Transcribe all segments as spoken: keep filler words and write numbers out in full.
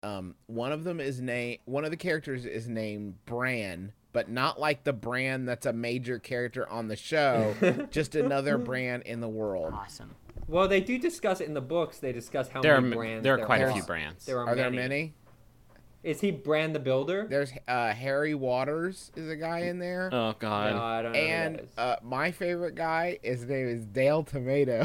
Um, one of them is name. One of the characters is named Bran, but not like the Bran that's a major character on the show. Just another Bran in the world. Awesome. Well, they do discuss it in the books. They discuss how There many are brands there are there quite are. a few brands. There are, Are many. there many? Is he Bran the Builder? There's uh, Harry Waters is a guy in there. Oh No, God. I don't know. And who that is. uh, my favorite guy, his name is Dale Tomato.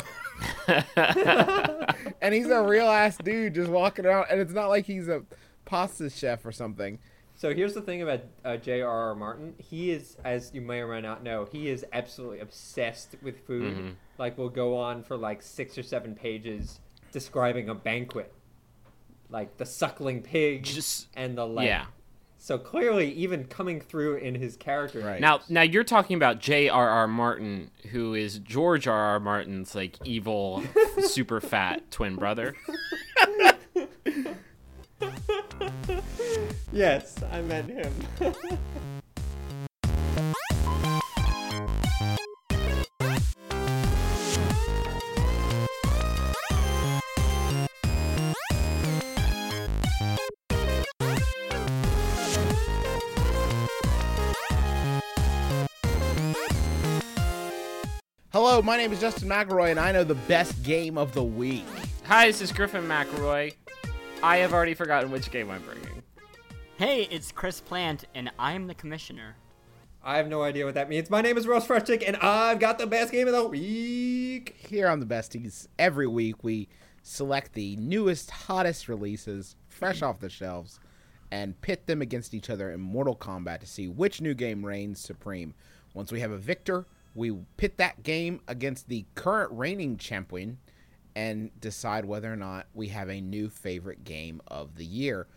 And he's a real ass dude just walking around. And it's not like he's a pasta chef or something. So here's the thing about uh, J R R. Martin. He is, as you may or may not know, he is absolutely obsessed with food. Mhm. Like, will go on for like six or seven pages describing a banquet. Like the suckling pig Just and the like. yeah. So clearly, even coming through in his character. Right. Now, now you're talking about J R R. Martin, who is George R R. Martin's like evil, super fat twin brother. Yes, I meant him. Hello, my name is Justin McElroy, and I know the best game of the week. Hi, this is Griffin McElroy. I have already forgotten which game I'm bringing. Hey, it's Chris Plant, and I'm the commissioner. I have no idea what that means. My name is Ross Freshtick, and I've got the best game of the week. Here on the Besties, every week we select the newest, hottest releases, fresh off the shelves, and pit them against each other in Mortal Kombat to see which new game reigns supreme. Once we have a victor, we pit that game against the current reigning champion and decide whether or not we have a new favorite game of the year.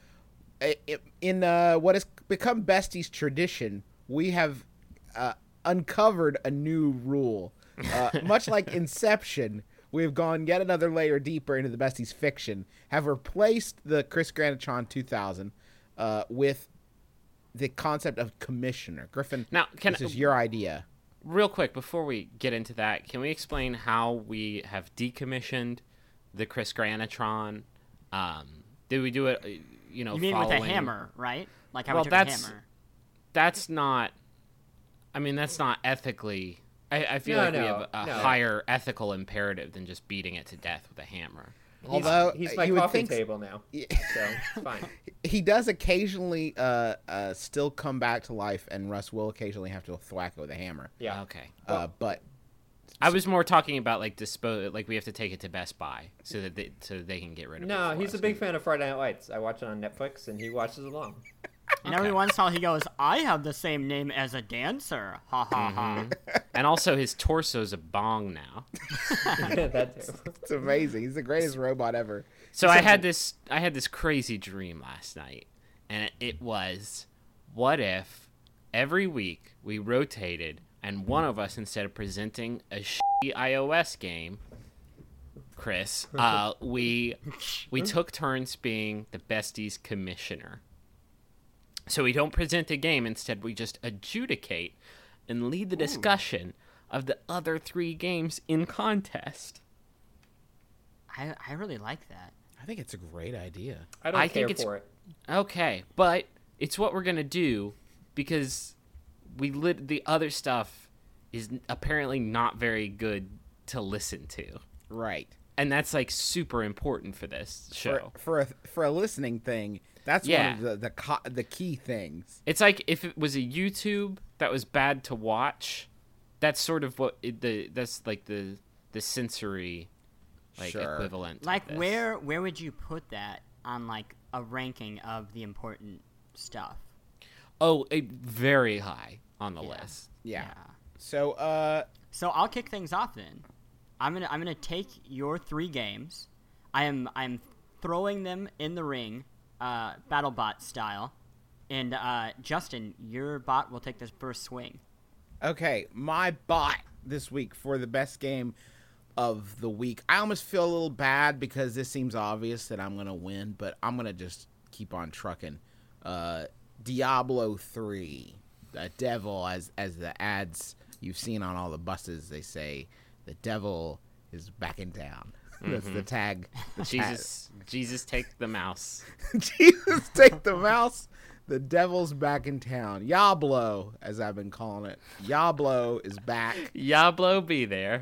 In uh, what has become Bestie's tradition, we have uh, uncovered a new rule. Uh, much like Inception, we have gone yet another layer deeper into the Bestie's fiction, have replaced the Chris Granatron two thousand uh, with the concept of commissioner. Griffin, Now, can this is your idea. Real quick, before we get into that, can we explain how we have decommissioned the Chris Granatron? Um, did we do it, uh, you know, You mean following... with a hammer, right? Like how Well, we took that's- a hammer. That's not... I mean, that's not ethically... I, I feel No, like we no, have a no. higher ethical imperative than just beating it to death with a hammer. Although he's, he's my you would coffee think table now, Yeah. so it's fine. he does occasionally uh, uh, still come back to life, and Russ will occasionally have to thwack it with a hammer. Yeah. Okay. Uh, but I was more talking about, like, dispose... Like, we have to take it to Best Buy so that they, so they can get rid of it. No, for he's a us. big fan of Friday Night Lights. I watch it on Netflix, and he watches along. And every once in a while he goes, I have the same name as a dancer. Ha ha ha. And also, his torso's a bong now. That too. it's amazing. He's the greatest robot ever. So I had this I had this crazy dream last night, and it, it was, what if every week we rotated, and one of us, instead of presenting a shitty iOS game, Chris, uh, we we took turns being the Bestie's commissioner. So we don't present a game, instead we just adjudicate and lead the discussion of the other three games in contest. I, I really like that. I think it's a great idea. I don't I care think it's- for it. Okay, but it's what we're gonna do because we lit the other stuff is apparently not very good to listen to, Right. and that's like super important for this show. For, for a for a listening thing, that's Yeah. one of the the, co- the key things. It's like if it was a YouTube that was bad to watch, that's sort of what it, the that's like the the sensory like Sure. equivalent. to Like this. where where would you put that on like a ranking of the important stuff? Oh, a, very high on the Yeah. list. Yeah. Yeah. So uh, So I'll kick things off then. I'm gonna I'm gonna take your three games. I am I'm throwing them in the ring, uh, BattleBot style, and uh, Justin, your bot will take this first swing. okay, my bot this week for the best game of the week. I almost feel a little bad because this seems obvious that I'm gonna win, but I'm gonna just keep on trucking. Uh, Diablo three, the devil, as as the ads you've seen on all the buses, they say the devil is back in town. That's the tag. The Jesus, Jesus, take the mouse. tag. Jesus, take the mouse. The devil's back in town. Yablo, as I've been calling it. Yablo is back. Yablo be there.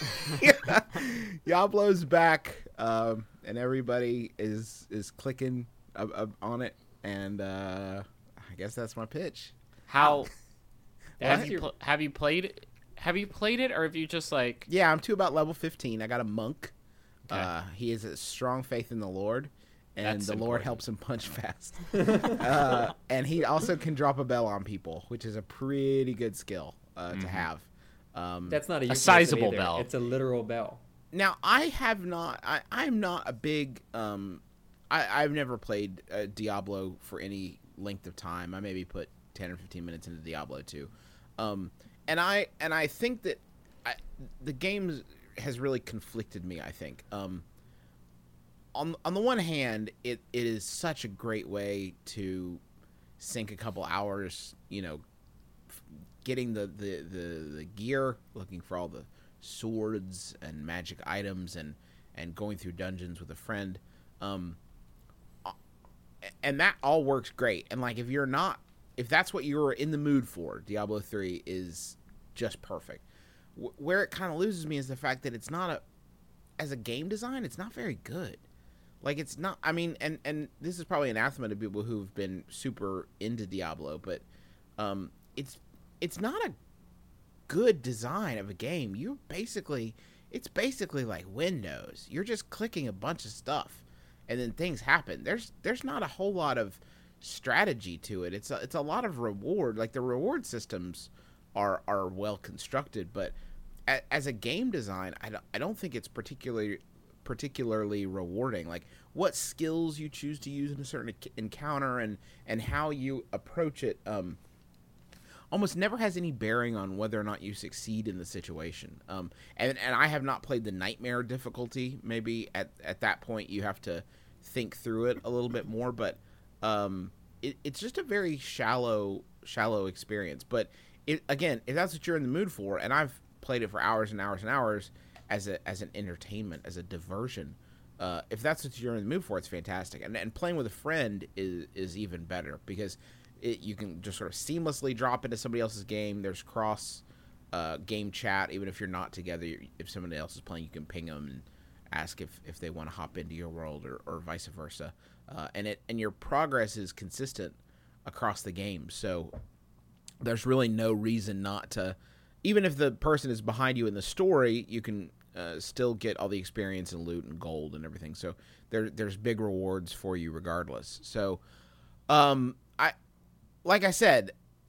Yablo's back, um, and everybody is is clicking uh, uh, on it. And uh, I guess that's my pitch. How have What? you pl- have you played have you played it, or have you just like Yeah, I'm to about level fifteen. I got a monk. Okay. Uh, he has a strong faith in the Lord, and That's the Lord important. helps him punch fast. uh, and he also can drop a bell on people, which is a pretty good skill uh, Mm-hmm. to have. Um, That's not a, euphemism sizable either. bell. It's a literal bell. now, I have not. I, I'm not a big. Um, I, I've never played uh, Diablo for any length of time. I maybe put ten or fifteen minutes into Diablo two, um, and I and I think that I, the game has really conflicted me. I think. Um, on on the one hand, it, it is such a great way to sink a couple hours. You know, f- getting the, the, the, the gear, looking for all the swords and magic items, and, and going through dungeons with a friend. Um, and that all works great. And like, if you're not, if that's what you're in the mood for, Diablo three is just perfect. W- where it kind of loses me is the fact that it's not a, as a game design, it's not very good. Like, it's not, I mean, and, and this is probably anathema to people who've been super into Diablo, but um, it's, it's not a good design of a game. You're basically, it's basically like Windows. You're just clicking a bunch of stuff, and then things happen. There's there's not a whole lot of strategy to it. It's a, it's a lot of reward. Like, the reward systems are are well constructed, but a, as a game design, I don't, I don't think it's particularly particularly rewarding. Like, what skills you choose to use in a certain encounter, and and how you approach it um almost never has any bearing on whether or not you succeed in the situation. Um, and, and I have not played the nightmare difficulty. Maybe at, at that point you have to think through it a little bit more, but um, it, it's just a very shallow, shallow experience. But it, again, if that's what you're in the mood for, and I've played it for hours and hours and hours as a as an entertainment, as a diversion, uh, if that's what you're in the mood for, it's fantastic. And, and playing with a friend is is even better, because It, you can just sort of seamlessly drop into somebody else's game. There's cross uh, game chat. Even if you're not together, if somebody else is playing, you can ping them and ask if, if they want to hop into your world, or, or vice versa. Uh, and it and your progress is consistent across the game. So there's really no reason not to. Even if the person is behind you in the story, you can uh, still get all the experience and loot and gold and everything. So there there's big rewards for you regardless. So um, I. Like I said,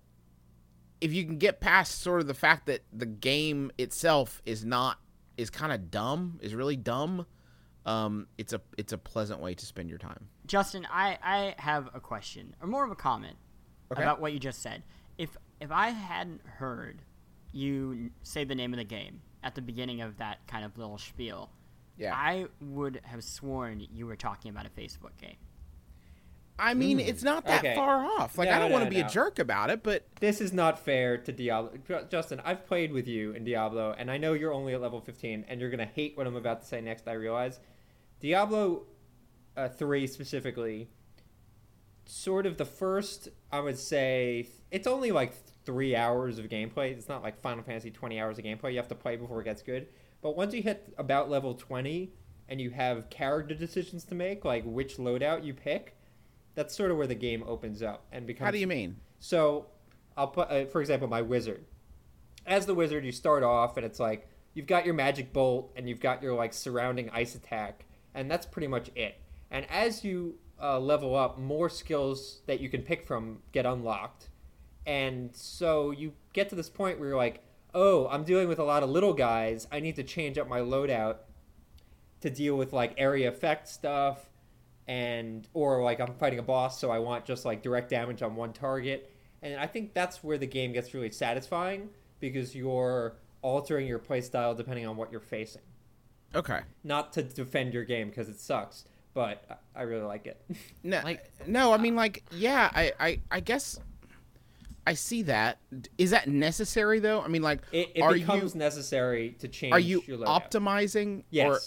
if you can get past sort of the fact that the game itself is not is kind of dumb, is really dumb, um, it's a it's a pleasant way to spend your time. Justin, I, I have a question, or more of a comment, Okay. about what you just said. If if I hadn't heard you say the name of the game at the beginning of that kind of little spiel, Yeah. I would have sworn you were talking about a Facebook game. I mean, it's not that Okay. far off. Like, No, I don't no, want to be no. a jerk about it, but This is not fair to Diablo. Ju- Justin, I've played with you in Diablo, and I know you're only at level fifteen, and you're going to hate what I'm about to say next, I realize. Diablo uh, three specifically, sort of the first, I would say, it's only like three hours of gameplay. It's not like Final Fantasy twenty hours of gameplay. You have to play before it gets good. But once you hit about level twenty, and you have character decisions to make, like which loadout you pick, that's sort of where the game opens up and becomes. how do you mean? So, I'll put, uh, for example, my wizard. As the wizard, you start off, and it's like you've got your magic bolt, and you've got your like surrounding ice attack, and that's pretty much it. And as you uh, level up, more skills that you can pick from get unlocked, and so you get to this point where you're like, oh, I'm dealing with a lot of little guys. I need to change up my loadout to deal with like area effect stuff, and or like I'm fighting a boss, so I want just like direct damage on one target. And I think that's where the game gets really satisfying, because you're altering your playstyle depending on what you're facing. Okay. Not to defend your game because it sucks, but I I really like it. No, Like- no. I mean, like, yeah. I, I, I guess I see that. Is that necessary though? I mean, like, It, it are becomes you necessary to change are you your loadout. optimizing? Yes. Or,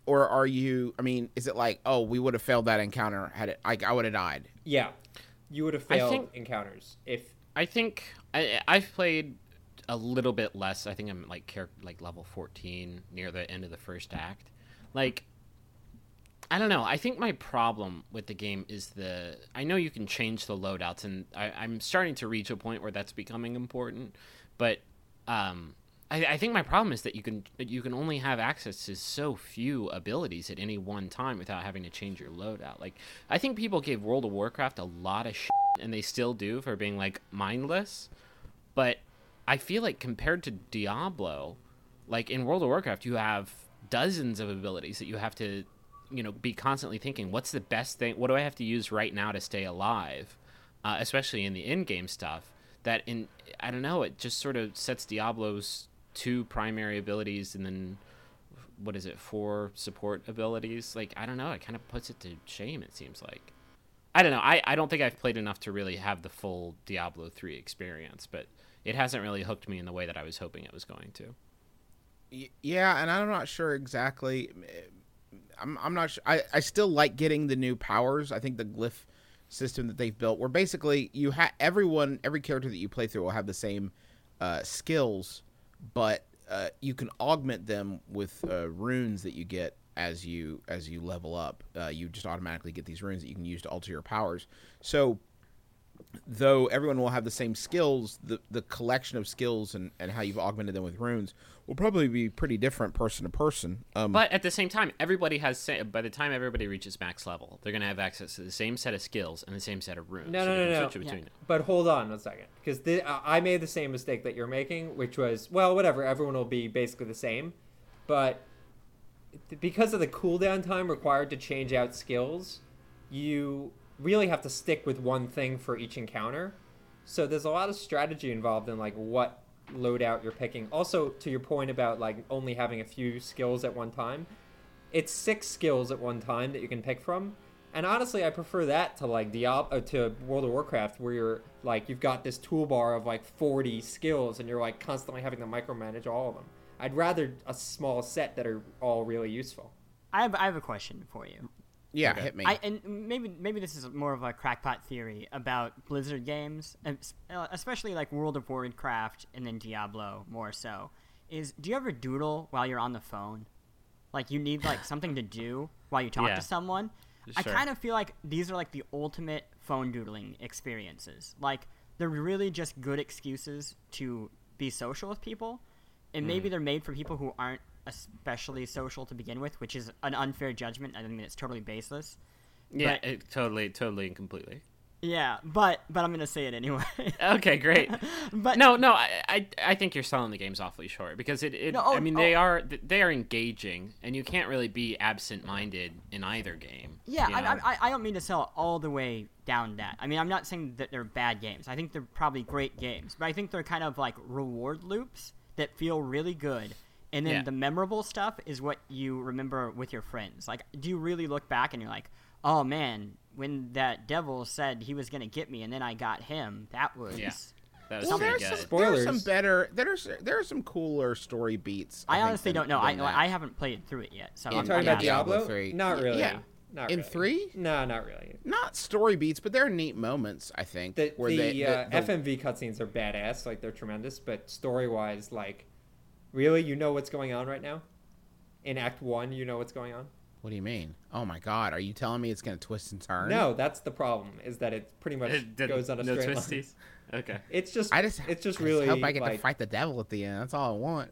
or are you? I mean, is it like, oh, we would have failed that encounter had it? Like, I would have died. Yeah, you would have failed think- encounters if. I think I, I've played a little bit less. I think I'm like char- like level fourteen near the end of the first act. Like, I don't know. I think my problem with the game is the. I know you can change the loadouts, and I, I'm starting to reach a point where that's becoming important. But um, I, I think my problem is that you can you can only have access to so few abilities at any one time without having to change your loadout. Like, I think people gave World of Warcraft a lot of shit, and they still do, for being like mindless. But I feel like compared to Diablo, like in World of Warcraft, you have dozens of abilities that you have to, you know, be constantly thinking, what's the best thing? What do I have to use right now to stay alive? Uh, especially in the in-game stuff. That in, I don't know, it just sort of sets Diablo's two primary abilities and then, what is it, four support abilities? Like, I don't know, it kind of puts it to shame, it seems like. I don't know, I, I don't think I've played enough to really have the full Diablo three experience, but it hasn't really hooked me in the way that I was hoping it was going to. Yeah, and I'm not sure exactly. I'm I'm not sure. I, I still like getting the new powers. I think the glyph system that they've built, where basically you have everyone, every character that you play through will have the same uh, skills, but uh, you can augment them with uh, runes that you get as you as you level up. Uh, you just automatically get these runes that you can use to alter your powers. So, though everyone will have the same skills, the the collection of skills and, and how you've augmented them with runes will probably be pretty different person to person. Um, But at the same time, everybody has, sa- by the time everybody reaches max level, they're going to have access to the same set of skills and the same set of runes. No, so no, they no, can no. switch between Yeah. them. But hold on a second, because th- I made the same mistake that you're making, which was, well, whatever, everyone will be basically the same, but th- because of the cooldown time required to change out skills, you really have to stick with one thing for each encounter. So there's a lot of strategy involved in like what loadout you're picking. Also, to your point about like only having a few skills at one time, it's six skills at one time that you can pick from. And honestly, I prefer that to like Diablo, uh, to World of Warcraft, where you're like you've got this toolbar of like forty skills, and you're like constantly having to micromanage all of them. I'd rather a small set that are all really useful. I have I have a question for you. yeah, Okay. hit me. I and maybe maybe this is more of a crackpot theory about Blizzard games, and s- uh, especially like World of Warcraft and then Diablo more so. Is do you ever doodle while you're on the phone? Like you need like something to do while you talk Yeah. to someone. I Sure. kind of feel like these are like the ultimate phone doodling experiences. Like they're really just good excuses to be social with people, and Mm. maybe they're made for people who aren't especially social to begin with, which is an unfair judgment. I mean, it's totally baseless. Yeah, But- it, totally, totally and completely. Yeah, but but I'm gonna say it anyway. Okay, great. but No, no, I, I, I think you're selling the games awfully short because it. it No, oh, I mean, they oh. are they are engaging, and you can't really be absent-minded in either game. yeah, you I, know? I I don't mean to sell all the way down that. I mean, I'm not saying that they're bad games. I think they're probably great games, but I think they're kind of like reward loops that feel really good. And then Yeah. the memorable stuff is what you remember with your friends. Like, do you really look back and you're like, oh man, when that devil said he was gonna get me and then I got him, that was. Yeah. That was well, pretty there's good. some, there's some Spoilers. better. There's there are some cooler story beats. I think, honestly than- don't know. I than that. I haven't played through it yet, so You're I'm, Talking I'm about not sure. Diablo Diablo? three. Not really. Yeah. Not In really. three? No, not really. Not story beats, but there are neat moments. I think The, where the, they, uh, the- the- F M V cutscenes are badass, like they're tremendous, but story wise, like, really, you know what's going on right now? In Act One, you know what's going on? What do you mean? Oh my God! Are you telling me it's gonna twist and turn? No, that's the problem. Is that it pretty much It didn't- goes on a no straight line. twisties. Okay. It's just, I just it's just I really hope I get like, to fight the devil at the end. That's all I want.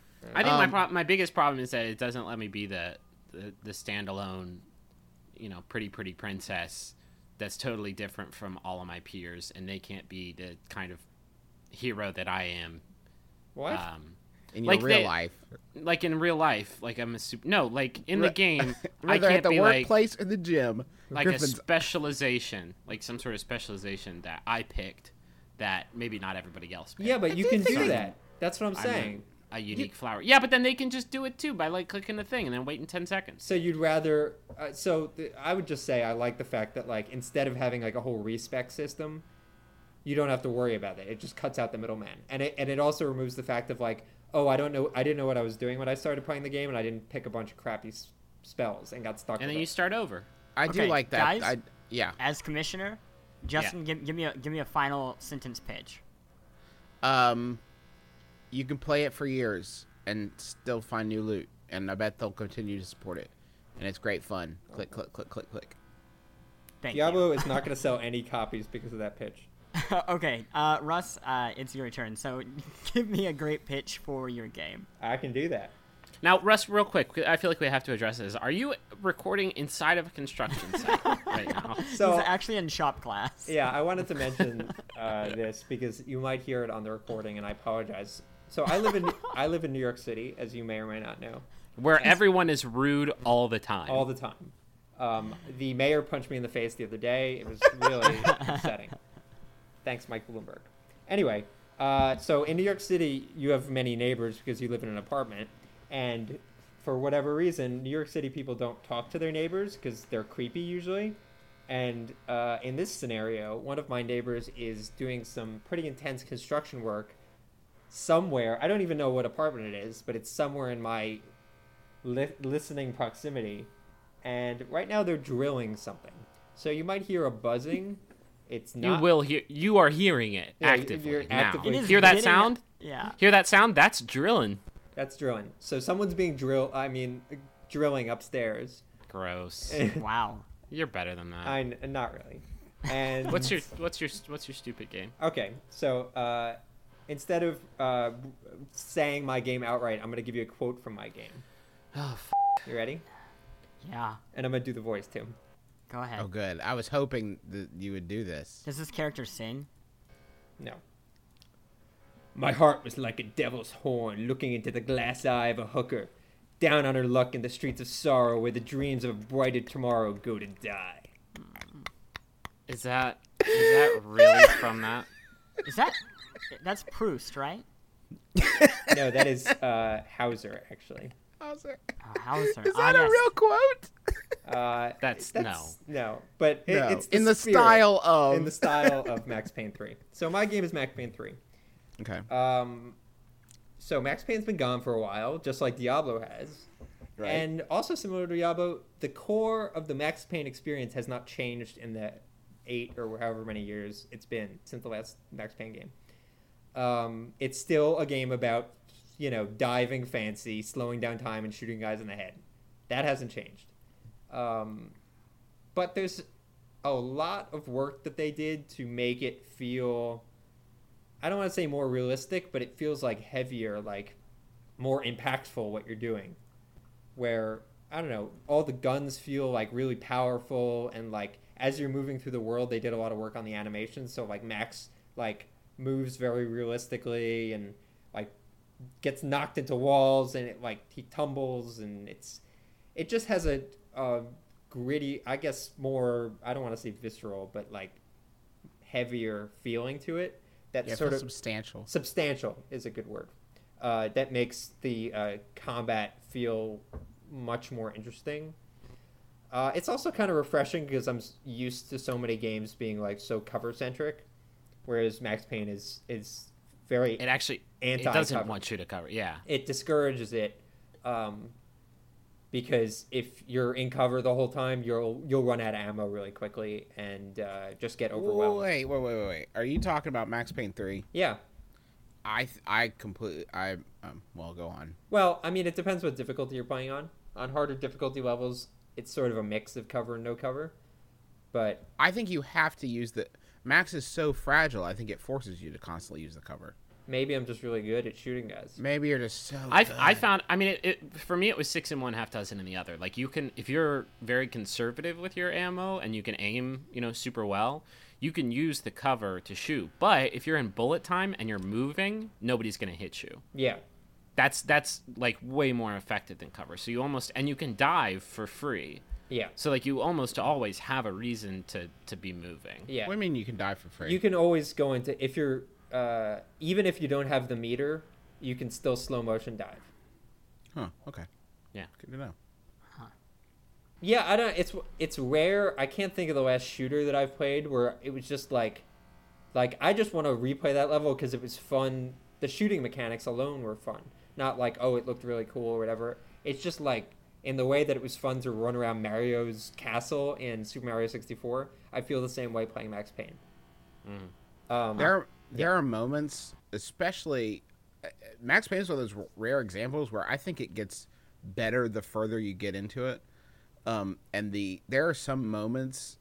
I think my Um, pro- my biggest problem is that it doesn't let me be the, the the standalone, you know, pretty pretty princess that's totally different from all of my peers, and they can't be the kind of hero that I am. what? Um, In your Like real they- life, like in real life, like I'm a super. No, like in the Re- game, I whether can't at the be like workplace or the gym, like a Griffin's specialization, like some sort of specialization that I picked that maybe not everybody else picked. yeah, but you I can think do they- that. That's what I'm I'm saying. a, a unique flower. Yeah, but then they can just do it too by like clicking the thing and then waiting ten seconds. So you'd rather? Uh, so th- I would just say I like the fact that like instead of having like a whole respec system, you don't have to worry about it. It just cuts out the middleman, and it and it also removes the fact of like, oh, I don't know, I didn't know what I was doing when I started playing the game, and I didn't pick a bunch of crappy s- spells and got stuck. And with then it. you start over. I do Okay, like that. guys? I, yeah. As commissioner, Justin, give, give me a give me a final sentence pitch. Um, you can play it for years and still find new loot, and I bet they'll continue to support it. And it's great fun. Click, click, click, click, click. Thank Diablo is not going to sell any copies because of that pitch. you. Okay, uh, Russ, uh, it's your turn. So give me a great pitch for your game. I can do that. Now, Russ, real quick, I feel like we have to address this. Are you recording inside of a construction site right now? So He's actually in shop class. yeah, I wanted to mention uh, this because you might hear it on the recording, and I apologize. So I live in I live in New York City, as you may or may not know, Where everyone is rude all the time. all the time. Um, the mayor punched me in the face the other day. It was really upsetting. Thanks, Mike Bloomberg. Anyway, uh, so in New York City, you have many neighbors because you live in an apartment. And for whatever reason, New York City people don't talk to their neighbors because they're creepy usually. And uh, in this scenario, one of my neighbors is doing some pretty intense construction work somewhere. I don't even know what apartment it is, but it's somewhere in my li- listening proximity. And right now they're drilling something. So you might hear a buzzing. It's You not. will hear. You are hearing it Yeah, you- actively you're now. actively- It is Hear that getting- sound? Yeah. Hear that sound? That's drilling. That's drilling. So someone's being drill. I mean, drilling upstairs. Gross. Wow. You're better than that. I not really. And What's your what's your what's your stupid game? okay? So uh, instead of uh, saying my game outright, I'm gonna give you a quote from my game. Oh, f- You ready? Yeah. And I'm gonna do the voice too. Go ahead. Oh, good. I was hoping that you would do this. Does this character sing? No. My heart was like a devil's horn looking into the glass eye of a hooker, down on her luck in the streets of sorrow where the dreams of a brighter tomorrow go to die. is that is that really from that? Is that that's Proust, right? No, that is uh, Hauser, actually. Hauser. Oh, Hauser. Is Ah, that a yes. real quote? Uh, That's- no, but it, No. it's in the spirit, style of. in the style of Max Payne three. So my game is Max Payne three. Okay. Um, so Max Payne's been gone for a while, just like Diablo has. Right. And also similar to Diablo, the core of the Max Payne experience has not changed in the eight or however many years it's been since the last Max Payne game. Um, it's still a game about, you know, diving fancy, slowing down time, and shooting guys in the head. That hasn't changed. Um, but there's a lot of work that they did to make it feel, I don't want to say more realistic, but it feels like heavier, like more impactful what you're doing. Where, I don't know, all the guns feel like really powerful, and like as you're moving through the world, they did a lot of work on the animations. So like Max like moves very realistically and like gets knocked into walls, and it like he tumbles, and it's it just has a, a gritty, I guess more, I don't want to say visceral, but like heavier feeling to it. That Yeah, it sort feels of substantial. substantial is a good word. Uh, that makes the uh, combat feel much more interesting. Uh, it's also kind of refreshing because I'm s- used to so many games being like so cover centric, whereas Max Payne is is very It actually it anti. doesn't want you to cover. Yeah. It discourages it, um, because if you're in cover the whole time, you'll you'll run out of ammo really quickly and uh, just get overwhelmed. Wait, wait, wait, wait, wait. Are you talking about Max Payne three? Yeah. I th- I completely I um well go on. Well, I mean, it depends what difficulty you're playing on. On harder difficulty levels, it's sort of a mix of cover and no cover. But I think you have to use the Max is so fragile. I think it forces you to constantly use the cover. maybe I'm just really good at shooting guys. Maybe you're just so. I good. I found. I mean, it, it for me it was six in one, half dozen in the other. Like you can, if you're very conservative with your ammo and you can aim, you know, super well, you can use the cover to shoot. But if you're in bullet time and you're moving, nobody's gonna hit you. Yeah. That's that's like way more effective than cover. So you almost and you can dive for free. Yeah. So like you almost always have a reason to to be moving. Yeah. What do you mean you can die for free? You can always go into, if you're, uh, even if you don't have the meter, you can still slow motion dive. Huh. Okay. Yeah. Good to know. Yeah, I don't. It's it's rare. I can't think of the last shooter that I've played where it was just like, like I just want to replay that level because it was fun. The shooting mechanics alone were fun. Not like, oh, it looked really cool or whatever. It's just like in the way that it was fun to run around Mario's castle in Super Mario sixty-four, I feel the same way playing Max Payne. Mm. Um, There, are, there are moments, especially Max Payne is one of those rare examples where I think it gets better the further you get into it. Um, and the there are some moments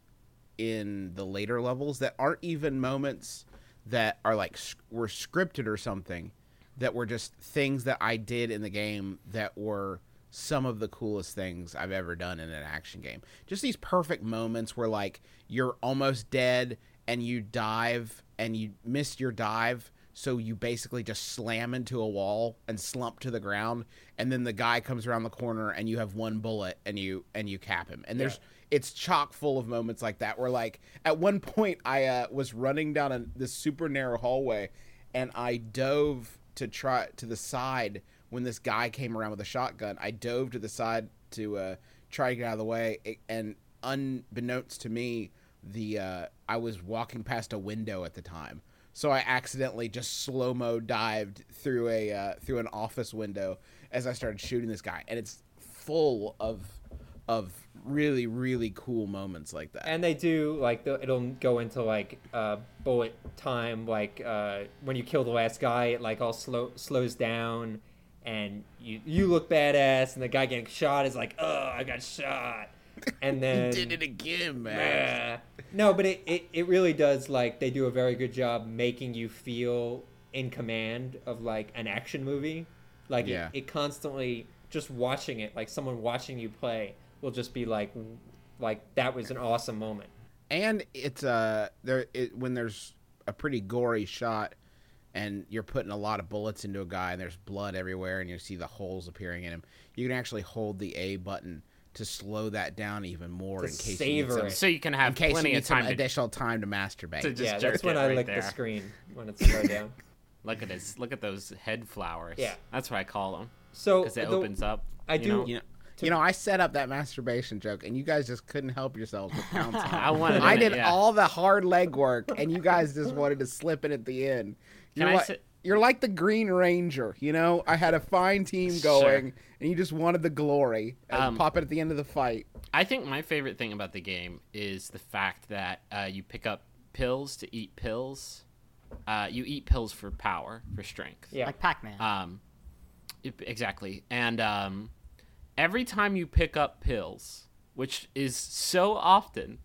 in the later levels that aren't even moments that are like were scripted or something, that were just things that I did in the game that were some of the coolest things I've ever done in an action game. Just these perfect moments where like you're almost dead and you dive and you miss your dive, so you basically just slam into a wall and slump to the ground, and then the guy comes around the corner and you have one bullet and you and you cap him. And there's yeah. it's chock full of moments like that where like at one point I uh, was running down a, this super narrow hallway and I dove to try to the side when this guy came around with a shotgun. I dove to the side to uh, try to get out of the way, and unbeknownst to me, the uh, I was walking past a window at the time, so I accidentally just slow-mo dived through a uh, through an office window as I started shooting this guy, and it's full of of really really cool moments like that. And they do like the, it'll go into like uh, bullet time, like uh, when you kill the last guy, it like all slow slows down. And you you look badass, and the guy getting shot is like, oh, I got shot. And then... you did it again, man. Uh, no, but it, it, it really does, like, they do a very good job making you feel in command of, like, an action movie. Like, yeah. it, it constantly, just watching it, like, someone watching you play will just be like, like, that was an awesome moment. And it's, uh, there it, when there's a pretty gory shot, and you're putting a lot of bullets into a guy and there's blood everywhere and you see the holes appearing in him, you can actually hold the A button to slow that down even more To in case savor you need some, it. So you can have in case plenty you need of time some to additional time to masturbate. to just Yeah, jerk that's when it I right lick there. the screen, when it's slowed down. Look at this. Look at those head flowers. Yeah. That's what I call them. So, Because it the- opens up. I you do- know? you know, you know, I set up that masturbation joke, and you guys just couldn't help yourselves with pouncing. I wanted I in it, did yeah. all the hard leg work, and you guys just wanted to slip it at the end. You're, Can I like, say- you're like the Green Ranger, you know? I had a fine team Sure. going, and you just wanted the glory. And Um, pop it at the end of the fight. I think my favorite thing about the game is the fact that uh, you pick up pills to eat pills. Uh, you eat pills for power, for strength. Yeah. Like Pac-Man. Um, it- exactly. And um, every time you pick up pills, which is so often,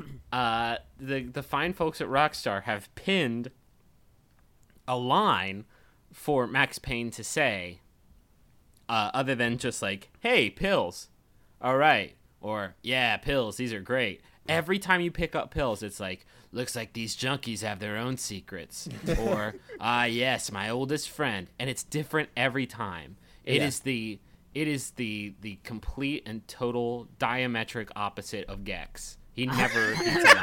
uh, the the fine folks at Rockstar have pinned a line for Max Payne to say, uh, other than just like, "Hey, pills, all right," or "Yeah, pills, these are great." Every time you pick up pills, it's like, "Looks like these junkies have their own secrets," or "Ah, yes, my oldest friend," and it's different every time. It Yeah. is the it is the the complete and total diametric opposite of Gex. He never eats a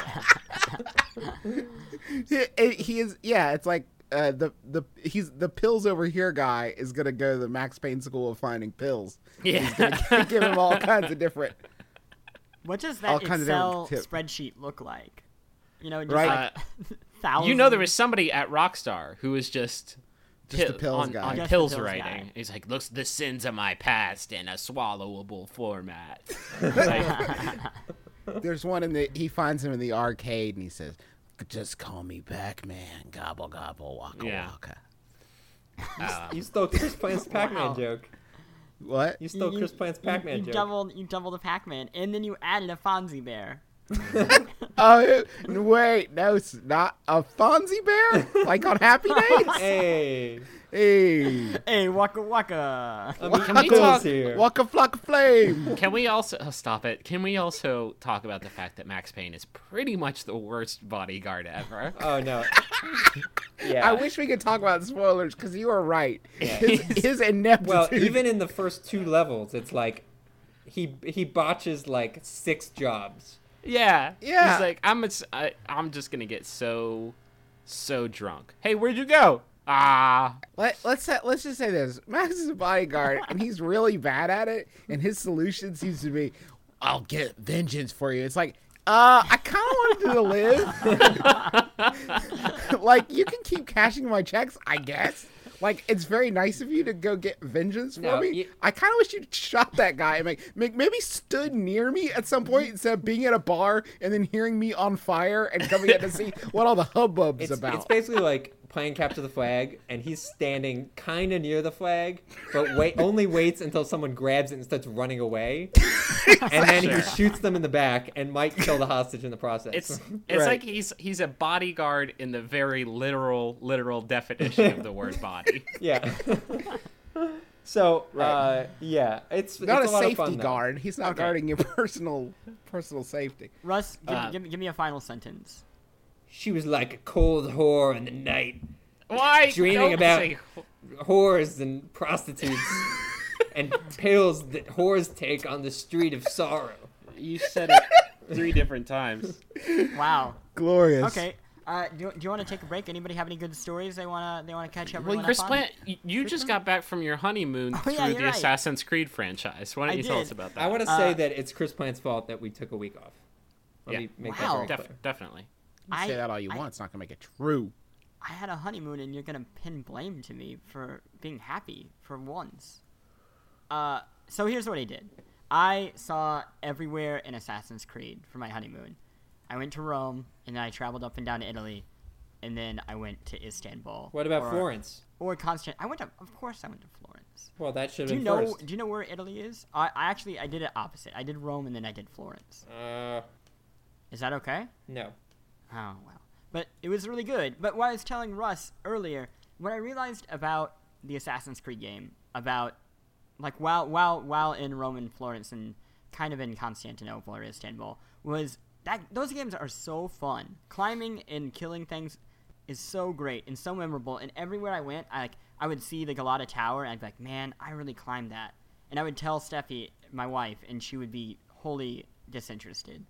line. He, he is, yeah, it's like uh, the, the, he's, the pills over here guy is going to go to the Max Payne School of Finding Pills. Yeah. He's going to give him all kinds of different... What does all that kinds of Excel different tip- spreadsheet look like? You know, just Right. like thousands. You know, there was somebody at Rockstar who was just Just pi- the pills on, guy. on Just the pills pills writing. guy. He's like, "Looks the sins of my past in a swallowable format." Like, There's one in the, he finds him in the arcade and he says, "Just call me Pac-Man, gobble gobble, waka Yeah. waka." um, You stole Chris Plant's Pac-Man Wow. joke. What? You stole Chris Plant's you- Pac-Man you, joke. doubled, you doubled the Pac-Man, and then you added a Fonzie bear. Oh, wait, no, it's not a Fonzie bear? Like on Happy Days? Hey, Hey. Hey, waka waka. I mean, Can we Knuckles talk- here. Waka flocka flame. Can we also oh, stop it? Can we also talk about the fact that Max Payne is pretty much the worst bodyguard ever? Oh no. Yeah. I wish we could talk about spoilers because you were right. Yeah. His, his ineptitude. Well, even in the first two levels, it's like he he botches like six jobs. Yeah, Yeah. He's like, I'm, a, I, I'm just gonna get so, so drunk. Hey, where'd you go? Ah, Let, let's say, let's just say this: Max is a bodyguard, and he's really bad at it. And his solution seems to be, "I'll get vengeance for you." It's like, uh, I kind of wanted you to live. Like, you can keep cashing my checks, I guess. Like, it's very nice of you to go get vengeance for No, me. you- I kind of wish you'd shot that guy and make, make, maybe stood near me at some point instead of being at a bar and then hearing me on fire and coming in to see what all the hubbub's It's, about. it's basically like playing capture the flag, and he's standing kind of near the flag, but wait, only waits until someone grabs it and starts running away, and then Sure. he shoots them in the back and might kill the hostage in the process. It's it's Right. like he's he's a bodyguard in the very literal literal definition of the word body. yeah. So Right. uh, yeah, it's not it's a a lot of safety fun, though. guard. He's not Okay. guarding your personal personal safety. Russ, give, Uh, give, me- give me a final sentence. She was like a cold whore in the night, Why? dreaming Don't about say- whores and prostitutes and pills that whores take on the street of sorrow. You said it three different times. Wow. Glorious. Okay. Uh, do, do you want to take a break? Anybody have any good stories they wanna they wanna catch everyone Well, Chris up on? Plant, y- you just got back from your honeymoon Oh, through yeah, the you're right. Assassin's Creed franchise. Why don't I you tell did. us about that? I want to Uh, say that it's Chris Plant's fault that we took a week off. Let Yeah. me make Wow. that very Def- clear. definitely. You can say I- that all you I- want. It's not gonna make it true. I had a honeymoon, and you're gonna pin blame to me for being happy for once. Uh, so here's what I did. I saw everywhere in Assassin's Creed for my honeymoon. I went to Rome, and then I traveled up and down to Italy, and then I went to Istanbul. What about or, Florence? Or Constant? I went to, of course, I went to Florence. Well, that should Do have you been know? first. Do you know where Italy is? I, I actually I did it opposite. I did Rome, and then I did Florence. Uh, Is that okay? no. Oh, well. But it was really good. But what I was telling Russ earlier, what I realized about the Assassin's Creed game, about, like, while while while in Rome and Florence and kind of in Constantinople or Istanbul, was that those games are so fun. Climbing and killing things is so great and so memorable. And everywhere I went, I, like, I would see the Galata Tower, and I'd be like, man, I really climbed that. And I would tell Steffi, my wife, and she would be wholly disinterested.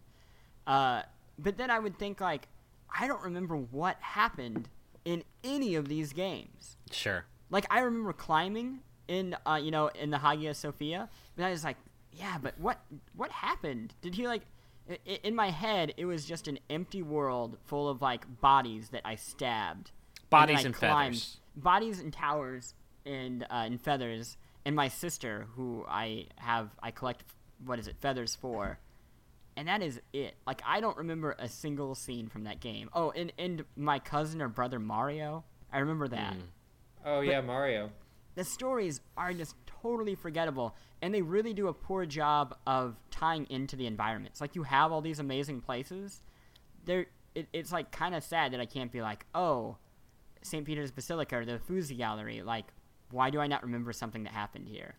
Uh, but then I would think, like, I don't remember what happened in any of these games. Sure. Like, I remember climbing in, uh, you know, in the Hagia Sophia, but I was like, yeah, but what, what happened? Did he, like, i- in my head, it was just an empty world full of, like, bodies that I stabbed. Bodies then I and climbed- feathers. Bodies and towers and, uh, and feathers, and my sister, who I have, I collect, what is it, feathers for. And that is it. Like, I don't remember a single scene from that game. Oh, and, and my cousin or brother Mario, I remember that. Mm. Oh, yeah, Mario. The stories are just totally forgettable, and they really do a poor job of tying into the environments. Like, you have all these amazing places. They're, it, it's, like, kind of sad that I can't be like, oh, Saint Peter's Basilica or the Uffizi Gallery. Like, why do I not remember something that happened here?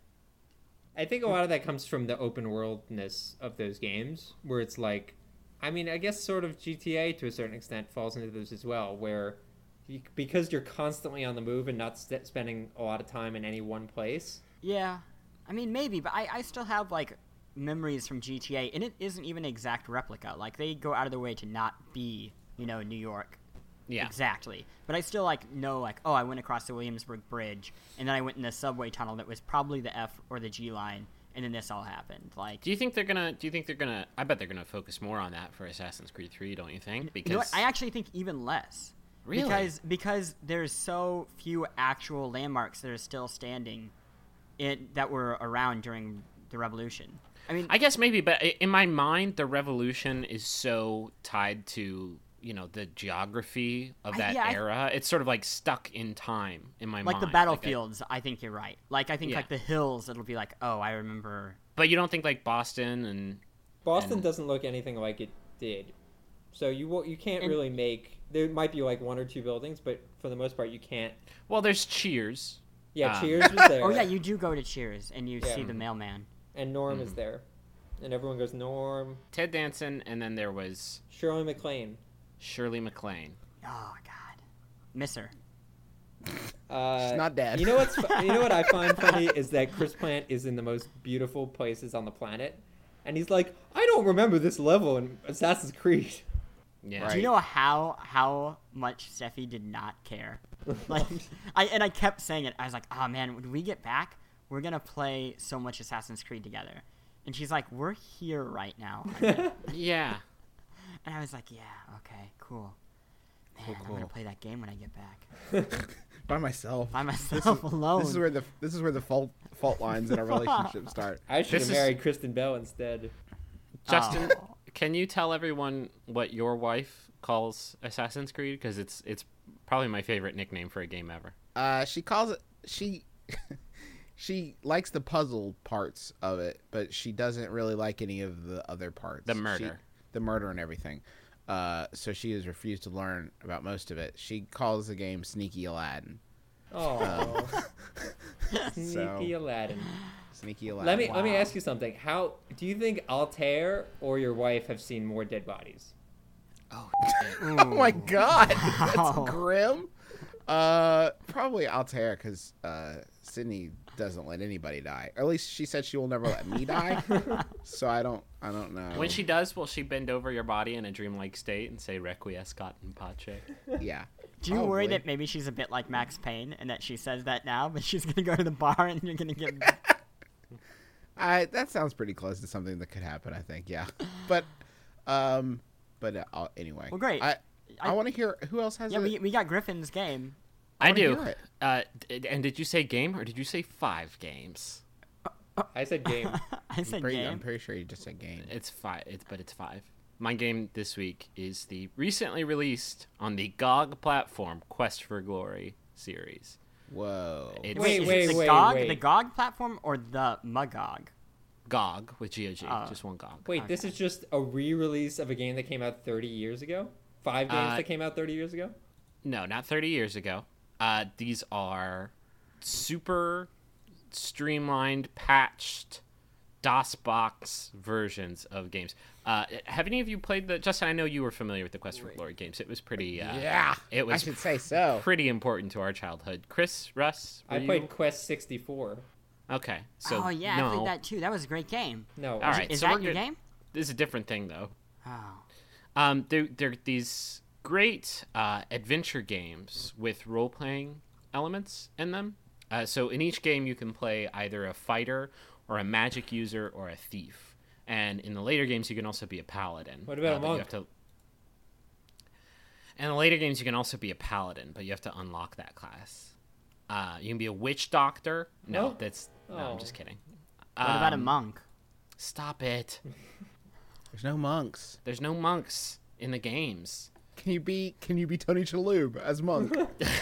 I think a lot of that comes from the open worldness of those games, where it's like, I mean, I guess sort of G T A to a certain extent falls into those as well, where you, because you're constantly on the move and not st- spending a lot of time in any one place. Yeah, I mean, maybe, but I, I still have, like, memories from G T A, and it isn't even an exact replica. Like, they go out of their way to not be, you know, New York. Yeah. Exactly. But I still, like, know, like, oh, I went across the Williamsburg Bridge, and then I went in the subway tunnel that was probably the F or the G line, and then this all happened. Like, Do you think they're gonna? Do you think they're gonna? I bet they're gonna focus more on that for Assassin's Creed three. Don't you think? Because you know what? I actually think even less. Really? Because because there's so few actual landmarks that are still standing it, that were around during the Revolution. I mean, I guess maybe, but i- in my mind, the revolution is so tied to, you know, the geography of I- that yeah, I- era. It's sort of like stuck in time in my like mind. the battlefields, I, think you're right. Like, I think, Yeah. like, the hills, it'll be like, oh, I remember. but you don't think like Boston and Boston And- doesn't look anything like it did, so you won't- you can't And- really make. There might be like one or two buildings, but for the most part, you can't. well, there's Cheers. Yeah, Um, Cheers was there. Oh, yeah, you do go to Cheers, and you Yeah. see the mailman. and Norm is Mhm. there, and everyone goes Norm, Ted Danson, and then there was Shirley MacLaine. Shirley MacLaine. Oh, God. Miss her. Uh, She's not dead. You know what's fu- you know what I find funny is that Chris Plant is in the most beautiful places on the planet, and he's like, I don't remember this level in Assassin's Creed. Yeah. Right. Do you know how how much Steffi did not care? Like, I and I kept saying it. I was like, oh man, when we get back, we're gonna play so much Assassin's Creed together. And she's like, we're here right now. Yeah. And I was like, yeah, okay, cool. Man, Cool, I'm cool. gonna play that game when I get back. By myself. By This myself is, alone. this is where the this is where the fault fault lines in our relationship start. I should This have is- married Kristen Bell instead. Justin, Oh. can you tell everyone what your wife calls Assassin's Creed? Because it's it's probably my favorite nickname for a game ever. Uh, she calls it she. She likes the puzzle parts of it, but she doesn't really like any of the other parts. The She- murder. the murder and everything. Uh, so she has refused to learn about most of it. She calls the game Sneaky Aladdin. Oh, sneaky So- Aladdin. Sneaky Aladdin. Let me let me Wow. ask you something. How do you think Altair or your wife have seen more dead bodies? Oh, Oh my god, Wow. that's grim. Uh, probably Altair, because uh, Sydney doesn't let anybody die. Or at least she said she will never let me die. So I don't, I don't know. when she does, will she bend over your body in a dreamlike state and say "Requiescat in pace"? yeah. Do you worry Probably. that maybe she's a bit like Max Payne and that she says that now, but she's gonna go to the bar and you're gonna get I that sounds pretty close to something that could happen. I think, yeah. But, um, but uh, I'll- anyway. Well, great. I I, I- want to hear who else has Yeah, it. we, we got Griffin's game. I I wanna do. hear it. Uh, d- and did you say game or did you say five games? I said game. I I'm said pretty, I'm game. pretty sure you just said game. It's five. It's but it's five. My game this week is the recently released on the G O G platform Quest for Glory series. Whoa. It's Wait, is wait, it the wait, G O G, wait. the G O G platform, or the Magog? G O G with G O G, Oh. just one G O G. Wait, this is just a re-release of a game that came out thirty years ago? Five games Uh, that came out thirty years ago? No, not thirty years ago. Uh, these super streamlined, patched DOSBox versions of games. Uh, have any of you played the? Justin, I know you were familiar with the Quest for Glory games. It was pretty. Uh, yeah. it was I should say so. pretty important to our childhood. Chris, Russ, were I played you? Quest sixty-four. Okay, so oh yeah, no. I played that too. That was a great game. No. All right, Is so that we're your good. game? This is a different thing though. Oh. Um, they're, they're these great uh, adventure games with role playing elements in them. Uh, so in each game, you can play either a fighter or a magic user or a thief. And in the later games, you can also be a paladin. What about uh, a but you monk? have to... In the later games, you can also be a paladin, but you have to unlock that class. Uh, you can be a witch doctor. No, No? that's no. Oh. I'm just kidding. What about a Um, monk? Stop it. There's no monks. There's no monks in the games. Can you be Can you be Tony Shalhoub as monk?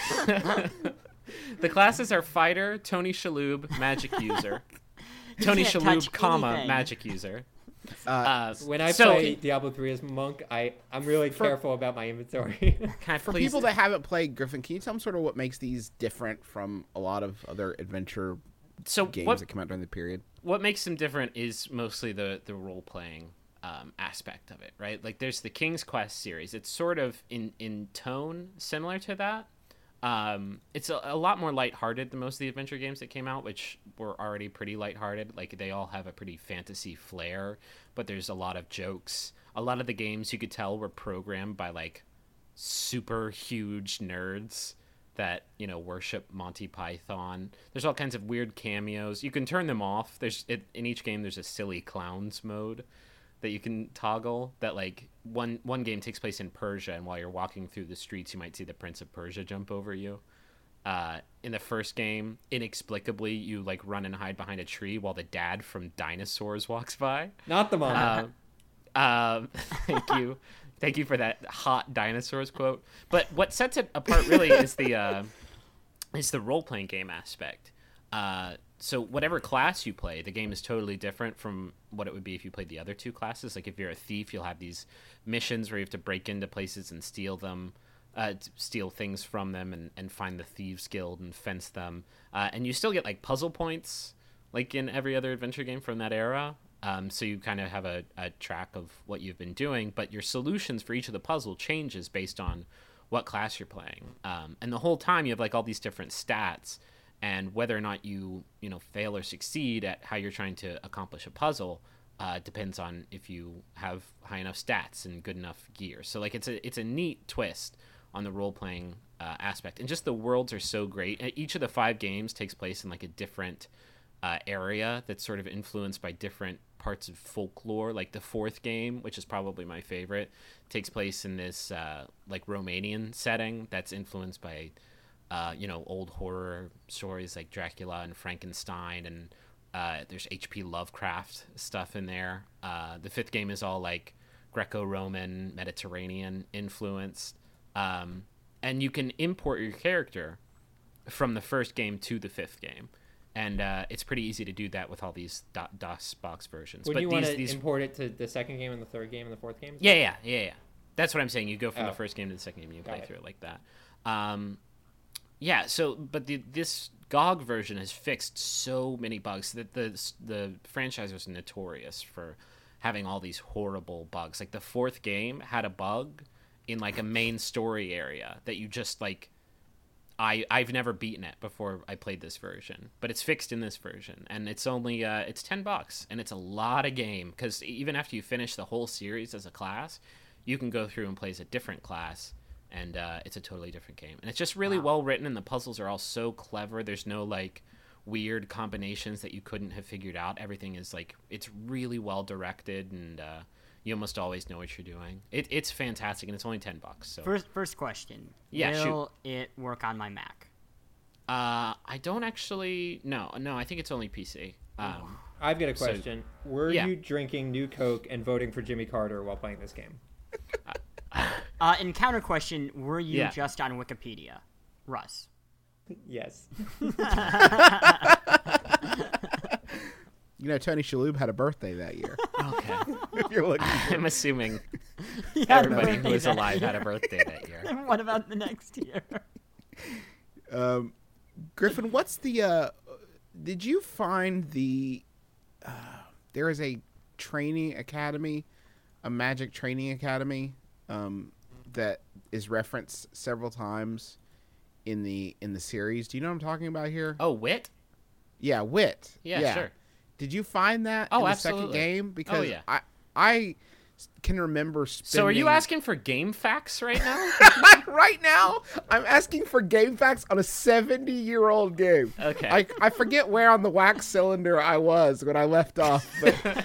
The classes are fighter, Tony Shalhoub, magic user. Tony can't Shalhoub, touch comma, anything. magic user. Uh, Uh, When I so, play Diablo three as monk, I, I'm really For- careful about my inventory. can I for please, people that haven't played Griffin, can you tell them sort of what makes these different from a lot of other adventure so games what, that came out during the period? what makes them different is mostly the, the role-playing um, aspect of it, right? Like, there's the King's Quest series. It's sort of, in, in tone, similar to that. Um, it's a, a lot more lighthearted than most of the adventure games that came out, which were already pretty lighthearted. Like, they all have a pretty fantasy flair, but there's a lot of jokes. A lot of the games, you could tell, were programmed by, like, super huge nerds that, you know, worship Monty Python. There's all kinds of weird cameos. You can turn them off. There's it, in each game, there's a silly clowns mode that you can toggle. That, like, one one game takes place in Persia, and while you're walking through the streets, you might see the Prince of Persia jump over you. Uh, in the first game, inexplicably, you, like, run and hide behind a tree while the dad from Dinosaurs walks by. Not the monk. Uh, um, thank you, thank you for that hot dinosaurs quote. But what sets it apart really is the uh, is the role playing game aspect. Uh, so whatever class you play, the game is totally different from what it would be if you played the other two classes. Like, if you're a thief, you'll have these missions where you have to break into places and steal them. Uh, to steal things from them and, and find the thieves guild and fence them. Uh, and you still get, like, puzzle points, like in every other adventure game from that era. Um, so you kind of have a, a track of what you've been doing, but your solutions for each of the puzzle changes based on what class you're playing. Um, and the whole time you have, like, all these different stats, and whether or not you, you know, fail or succeed at how you're trying to accomplish a puzzle uh, depends on if you have high enough stats and good enough gear. So, like, it's a it's a neat twist on the role-playing uh, aspect. And just the worlds are so great. Each of the five games takes place in, like, a different uh, area that's sort of influenced by different parts of folklore. Like, the fourth game, which is probably my favorite, takes place in this, uh, like, Romanian setting that's influenced by uh, you know, old horror stories like Dracula and Frankenstein, and uh, there's H P Lovecraft stuff in there. Uh, the fifth game is all like Greco-Roman, Mediterranean influenced, um, and you can import your character from the first game to the fifth game. And uh, it's pretty easy to do that with all these DOSBox versions. Would but you these, want to these... import it to the second game and the third game and the fourth game? Yeah, yeah, yeah, yeah. That's what I'm saying. You go from Oh. the first game to the second game, and you Got play it. through it like that. Um, yeah. So, but the, this G O G version has fixed so many bugs that the the franchise was notorious for having all these horrible bugs. Like the fourth game had a bug in like a main story area that you just like. I, I've never beaten it before I played this version, but it's fixed in this version, and it's only uh, it's ten bucks, and it's a lot of game, because even after you finish the whole series as a class, you can go through and play as a different class, and uh, it's a totally different game. And it's just really Wow. well written, and the puzzles are all so clever. There's no like weird combinations that you couldn't have figured out. Everything is like, it's really well directed, and uh, you almost always know what you're doing. It, it's fantastic, and it's only ten bucks. So First, first question. Yeah, shoot. Will it work on my Mac? Uh, I don't actually. No, no. I think it's only P C. Um, I've got a So- question. Were yeah. you drinking New Coke and voting for Jimmy Carter while playing this game? Uh, in counter question, were you Yeah. just on Wikipedia, Russ? Yes. You know, Tony Shalhoub had a birthday that year. okay. If you're looking, I'm assuming Yeah, everybody who birthday was that alive year. had a birthday that year. And what about the next year? um, Griffin, what's the? Uh, did you find the? Uh, there is a training academy, a magic training academy, um, that is referenced several times in the in the series. Do you know what I'm talking about here? Oh, Wit? Yeah, Wit. Yeah, sure. Did you find that Oh, in the absolutely. second game? Because Oh, yeah. I I can remember spending... So are you asking for game facts right now? right now, I'm asking for game facts on a seventy-year-old game. Okay. I, I forget where on the wax cylinder I was when I left off, but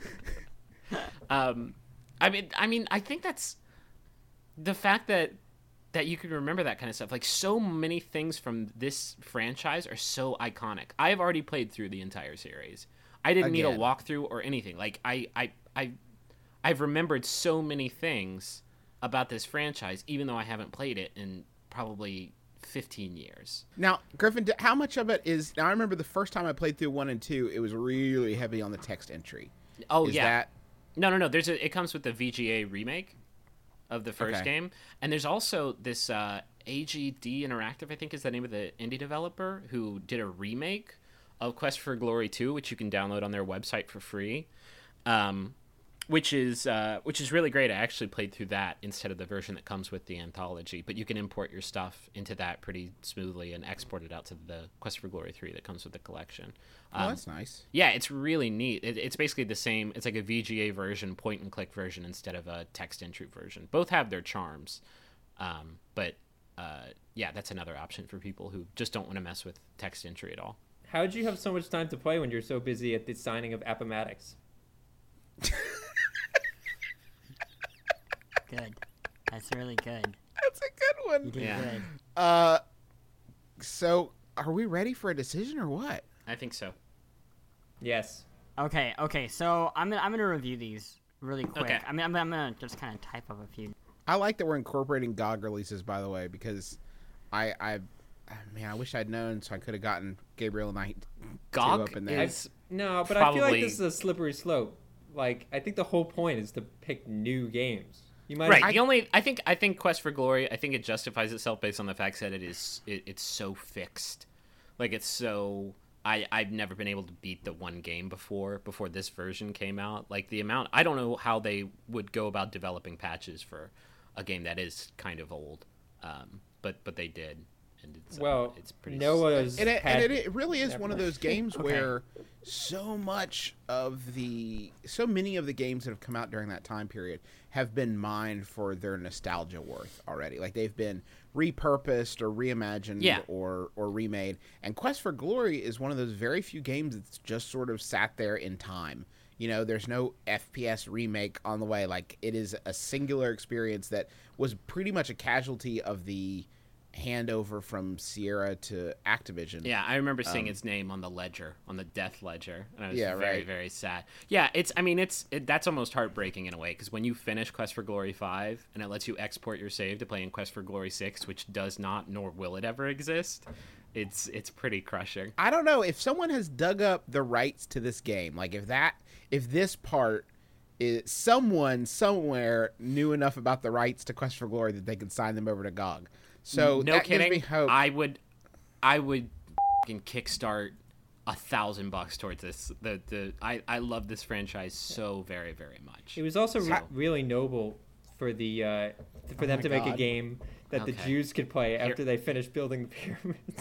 um, I mean, I mean, I think that's the fact that that you can remember that kind of stuff. Like, so many things from this franchise are so iconic. I've already played through the entire series. I didn't need a Again. walkthrough or anything. Like, I, I, I, I've remembered so many things about this franchise, even though I haven't played it in probably fifteen years. now, Griffin, d- how much of it is... Now, I remember the first time I played through one and two, it was really heavy on the text entry. Oh Is yeah. that... No, no, no. There's a. It comes with the V G A remake of the first Okay. game, and there's also this uh, A G D Interactive, I think is the name of the indie developer, who did a remake of Quest for Glory two, which you can download on their website for free. Um, which is uh, which is really great. I actually played through that instead of the version that comes with the anthology, but you can import your stuff into that pretty smoothly and export it out to the Quest for Glory three that comes with the collection. Oh, Um, that's nice. yeah, it's really neat. It, it's basically the same. It's like a V G A version, point and click version, instead of a text entry version. Both have their charms, um, but uh, yeah, that's another option for people who just don't want to mess with text entry at all. How'd you have so much time to play when you're so busy at the signing of Appomattox? Good. That's really good. That's a good You one. did Yeah. good. Uh, so, are we ready for a decision or what? I think so. Yes. Okay, okay. So I'm gonna I'm gonna review these really quick. Okay. I mean, I'm, I'm gonna just kind of type up a few. I like that we're incorporating G O G releases, by the way, because I, I, man, I wish I'd known, so I could have gotten Gabriel Knight two up in G O G there. is No, but I feel like Probably- this is a slippery slope. Like, I think the whole point is to pick new games. You might right. I- the only I think I think Quest for Glory. I think it justifies itself based on the fact that it is it, it's so fixed. Like, it's so. I, I've never been able to beat the one game before before this version came out. Like, the amount, I don't know how they would go about developing patches for a game that is kind of old, um, but but they did, and it's uh, Well, it's pretty. Noah's And, it, had- and it, it really is Never one of mind. those games Okay. where so much of the, so many of the games that have come out during that time period have been mined for their nostalgia worth already. Like, they've been repurposed or reimagined Yeah. or or remade. And Quest for Glory is one of those very few games that's just sort of sat there in time. You know, there's no F P S remake on the way. Like, it is a singular experience that was pretty much a casualty of the handover from Sierra to Activision. Yeah, I remember seeing Um, its name on the ledger, on the death ledger, and I was Yeah, very, right. very sad. Yeah, it's. I mean, it's. It, that's almost heartbreaking in a way because when you finish Quest for Glory five and it lets you export your save to play in Quest for Glory six, which does not, nor will it ever exist, it's it's pretty crushing. I don't know if someone has dug up the rights to this game. Like if that, if this part is someone somewhere knew enough about the rights to Quest for Glory that they could sign them over to G O G. So no that kidding. gives me hope. I would, I would, fucking kickstart a thousand bucks towards this. The the I I love this franchise so very very much. It was also re- So- really noble for the uh, for them my to make a God. game that the Okay. Jews could play after Here- they finished building the pyramids.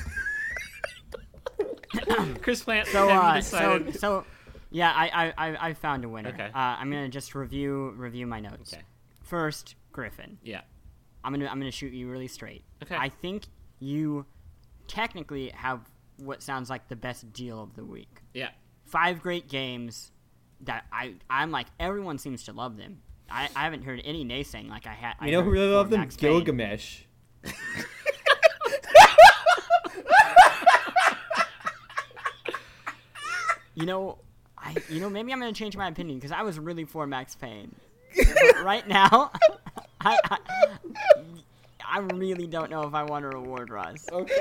Chris Plant. So, have you uh, so, decided- so, yeah, I, I, I, I found a winner. Okay. Uh, I'm gonna just review, review my notes. Okay. First, Griffin. Yeah. I'm gonna, I'm gonna shoot you really straight. Okay. I think you technically have what sounds like the best deal of the week. Yeah. Five great games that I, I'm like, everyone seems to love them. I, I haven't heard any naysaying like I had. You know who really loved them? Max Payne. Gilgamesh. You know, I, you know, maybe I'm gonna change my opinion because I was really for Max Payne. But right now, I, I, I really don't know if I want to reward Russ. Okay.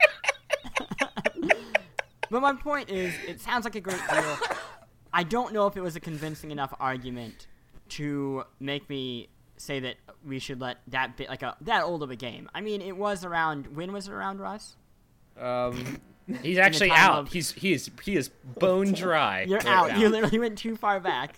But my point is, it sounds like a great deal. I don't know if it was a convincing enough argument to make me say that we should let that bit like a that old of a game. I mean, it was around. When was it around, Russ? Um, He's actually time out. of- He's he is he is bone dry. You're right out. now. You literally went too far back.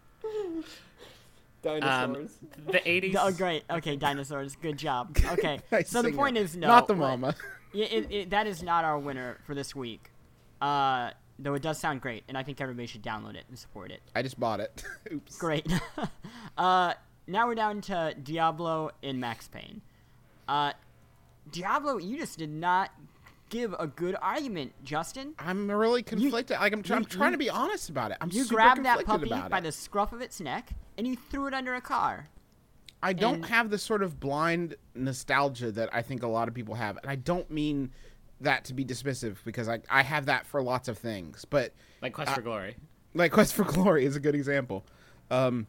dinosaurs. The eighties. Oh, great. Okay, dinosaurs. Good job. Okay. Nice So the singer. point is, no. Not the but- mama. Yeah, it, it, that is not our winner for this week. Uh, though it does sound great, and I think everybody should download it and support it. I just bought it. Oops. Great. uh, now we're down to Diablo and Max Payne. Uh, Diablo, you just did not give a good argument, Justin. I'm really conflicted. like I'm, try- I'm you- trying you- to be honest about it. I'm You super grabbed that conflicted puppy about by it. the scruff of its neck, and you threw it under a car. I don't and- have the sort of blind nostalgia that I think a lot of people have, and I don't mean that to be dismissive because I I have that for lots of things, but like Quest for Glory. like Quest for Glory is a good example. Um,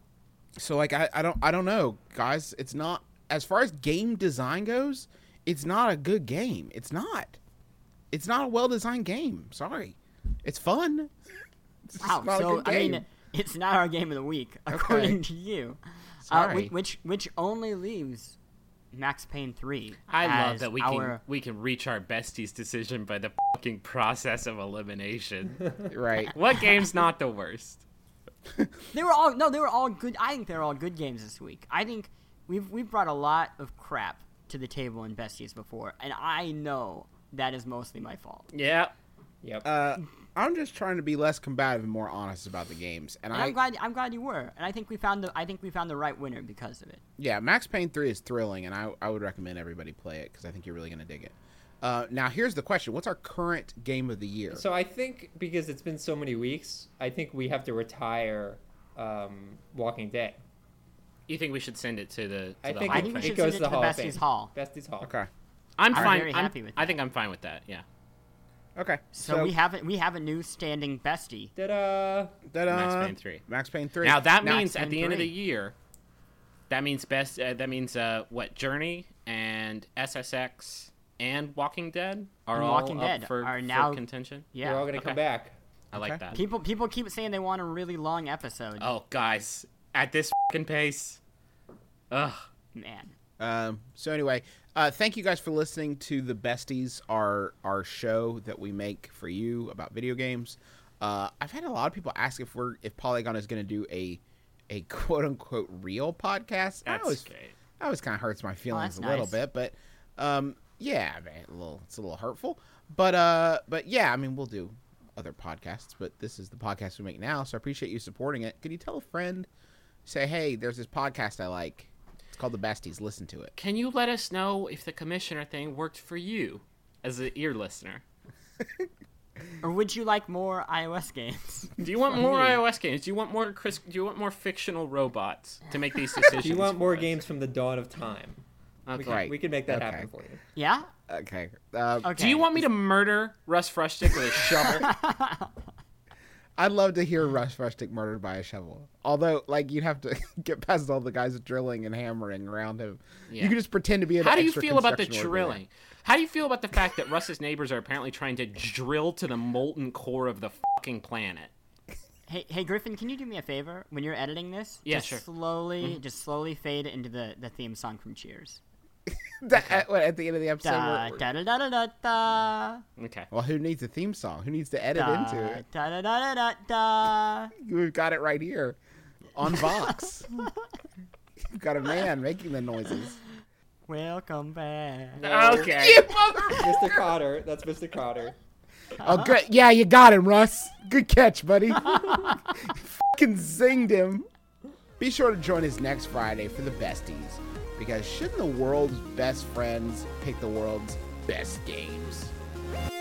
so like I, I don't I don't know, guys. It's not as far as game design goes. It's not a good game. It's not. It's not a well designed game. Sorry, it's fun. It's just Wow. not a So good I game. mean, it's not our game of the week, according to you. Uh, Sorry. which, which which only leaves Max Payne three. I love as that we our, can we can reach our besties decision by the fucking process of elimination. right. What game's not the worst? They were all no, they were all good. I think they were all good games this week. I think we've we've brought a lot of crap to the table in besties before, and I know that is mostly my fault. Yeah. Yep. Uh, I'm just trying to be less combative and more honest about the games, and And I I'm glad I'm glad you were, and I think we found the I think we found the right winner because of it. yeah, Max Payne three is thrilling, and I I would recommend everybody play it because I think you're really gonna dig it. Uh, now here's the question: what's our current game of the year? So I think because it's been so many weeks, I think we have to retire um, Walking Dead. You think we should send it to the? To I the think Hall I of think we Fame? should it goes send to it the to Hall of Bestie's Fame. Hall. Bestie's Hall. Okay, I'm I'm fine. very I'm, happy with I that. think I'm fine with that. Yeah. okay. So, we have it. We have a new standing bestie. Ta-da! Ta-da. Max Payne three. Max Payne three. Now that Now- means at Payne the end of three. the year, that means best. Uh, that means uh, what? Journey and S S X and Walking Dead are And all Walking up Dead for, are for now- contention. Yeah. They're all gonna Okay. come back. I like Okay. that. People people keep saying they want a really long episode. Oh, guys, at this fucking pace, ugh. Man. Um, so anyway, uh, thank you guys for listening to the Besties, our our show that we make for you about video games. Uh, I've had a lot of people ask if we're if Polygon is going to do a a quote unquote real podcast. I That's always, great. that always kind of hurts my feelings Oh, that's a little nice. bit, but um, yeah, man, a little it's a little hurtful. But uh, but yeah, I mean, we'll do other podcasts, but this is the podcast we make now, so I appreciate you supporting it. Can you tell a friend? Say, hey, there's this podcast I like. It's called The Besties. Listen to it. Can you let us know if the commissioner thing worked for you as an ear listener? Or would you like more iOS games? Do you want From more me? iOS games? Do you want more Chris? Do you want more fictional robots to make these decisions? Do you want more for us? games from the dawn of time? We Okay. can, Right. we can make that Okay. happen for you. Yeah. Okay. Uh, Okay. Do you want me to murder Russ Frushtick with a shovel? I'd love to hear Russ Frushtick murdered by a shovel. Although, like, you'd have to get past all the guys drilling and hammering around him. Yeah. You could just pretend to be an How do you extra feel about the construction worker. drilling? How do you feel about the fact that Russ's neighbors are apparently trying to drill to the molten core of the fucking planet? Hey, hey, Griffin, can you do me a favor when you're editing this? Yeah, just sure. Slowly, Mm-hmm. just slowly fade into the, the theme song from Cheers. That- at, what, at the end of the episode? Da where- da da da da da. Okay. well, who needs a theme song? Who needs to edit Da into it? da da da da da. We've got it right here on Vox. You've got a man making the noises. Welcome back. Okay. You mother- Mister Cotter. That's Mister Cotter. Oh, good. Yeah, you got him, Russ. Good catch, buddy. Fucking zinged him. Be sure to join us next Friday for the besties, because shouldn't the world's best friends pick the world's best games?